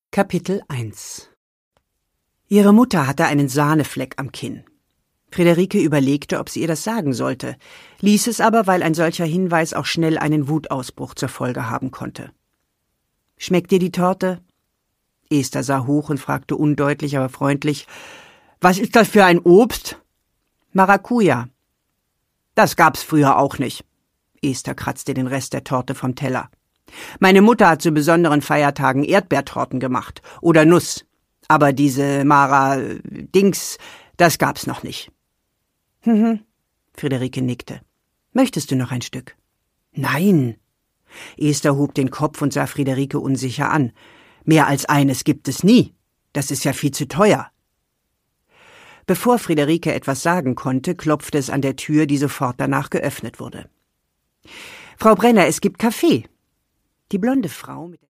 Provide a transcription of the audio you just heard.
Kapitel 1 Ihre Mutter hatte einen Sahnefleck am Kinn. Friederike überlegte, ob sie ihr das sagen sollte, ließ es aber, weil ein solcher Hinweis auch schnell einen Wutausbruch zur Folge haben konnte. »Schmeckt dir die Torte?« Esther sah hoch und fragte undeutlich, aber freundlich, »Was ist das für ein Obst?« »Maracuja.« »Das gab's früher auch nicht.« Esther kratzte den Rest der Torte vom Teller. »Meine Mutter hat zu besonderen Feiertagen Erdbeertorten gemacht oder Nuss. Aber diese Dings, das gab's noch nicht.« Friederike nickte. »Möchtest du noch ein Stück?« »Nein.« Esther hob den Kopf und sah Friederike unsicher an. »Mehr als eines gibt es nie. Das ist ja viel zu teuer.« Bevor Friederike etwas sagen konnte, klopfte es an der Tür, die sofort danach geöffnet wurde. »Frau Brenner, es gibt Kaffee.« Die blonde Frau mit